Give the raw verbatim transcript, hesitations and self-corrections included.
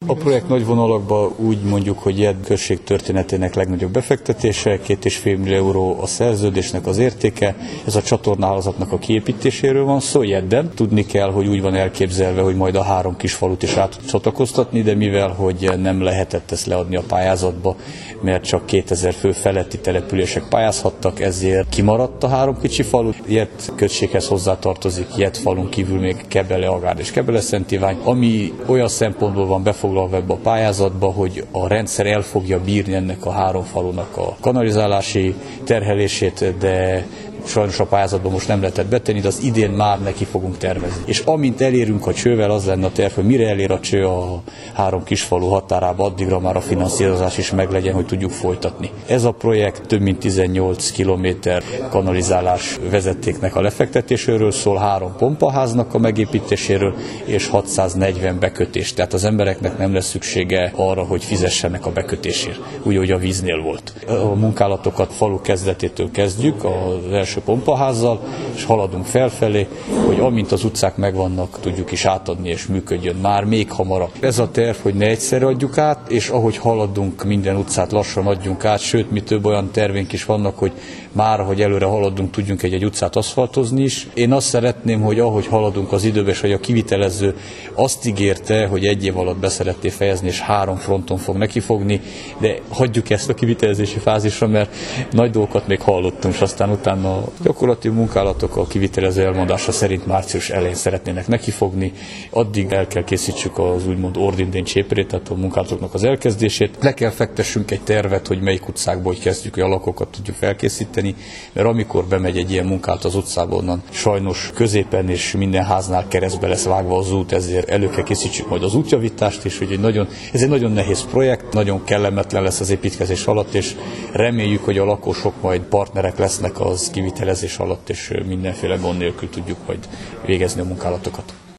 A projekt nagy vonalakban úgy mondjuk, hogy Jed község történetének legnagyobb befektetése, két és fél millió euró a szerződésnek az értéke, ez a csatornahálózatnak a kiépítéséről van szó Jedden. Tudni kell, hogy úgy van elképzelve, hogy majd a három kis falut is át tud csatlakoztatni, de mivel hogy nem lehetett ezt leadni a pályázatba, mert csak kétezer fő feletti települések pályázhattak, ezért kimaradt a három kicsi falu. Jed községhez hozzátartozik Jed falun kívül még Kebele, Agárd és Kebele-Szentivány, ami olyan szempontból van befoglalva ebbe a pályázatba, hogy a rendszer el fogja bírni ennek a három falunak a kanalizálási terhelését, de sajnos a pályázatban most nem lehetett betenni, de az idén már neki fogunk tervezni. És amint elérünk a csővel, az lenne a terv, hogy mire elér a cső a három kisfalu határába, addigra már a finanszírozás is meglegyen, hogy tudjuk folytatni. Ez a projekt több mint tizennyolc kilométer kanalizálás vezetéknek a lefektetéséről szól, három pompaháznak a megépítéséről és hatszáznegyven bekötés. Tehát az embereknek nem lesz szüksége arra, hogy fizessenek a bekötésért, úgy, hogy a víznél volt. A munkálatokat falu kezdetétől kezdjük, az első pompaházzal, és haladunk felfelé, hogy amint az utcák megvannak, tudjuk is átadni, és működjön már még hamarabb. Ez a terv, hogy ne egyszer adjuk át, és ahogy haladunk, minden utcát lassan adjunk át, sőt, mi több olyan tervénk is vannak, hogy már, ahogy előre haladunk, tudjunk egy-egy utcát aszfaltozni is. Én azt szeretném, hogy ahogy haladunk az időben, és hogy a kivitelező azt ígérte, hogy egy év alatt beszeretné fejezni, és három fronton fog nekifogni, de hagyjuk ezt a kivitelezési fázisra, mert nagy dolgokat még hallottunk, és aztán utána a gyakorlati munkálatok a kivitelező elmondása szerint március elején szeretnének nekifogni, addig el kell készítsük az úgymond ordindén cséprét, tehát a munkálatoknak az elkezdését. Le kell fektessünk egy tervet, hogy melyik utcákból hogy kezdjük, hogy a lakókat tudjuk felkészíteni, mert amikor bemegy egy ilyen munkát az utcába, onnan sajnos középen és minden háznál keresztbe lesz vágva az út, ezért elő kell készítsük majd az útjavítást is, hogy egy nagyon, ez egy nagyon nehéz projekt, nagyon kellemetlen lesz az építkezés alatt, és reméljük, hogy a lakosok majd partnerek lesznek az kivitelezés alatt, és mindenféle gond nélkül tudjuk majd végezni a munkálatokat.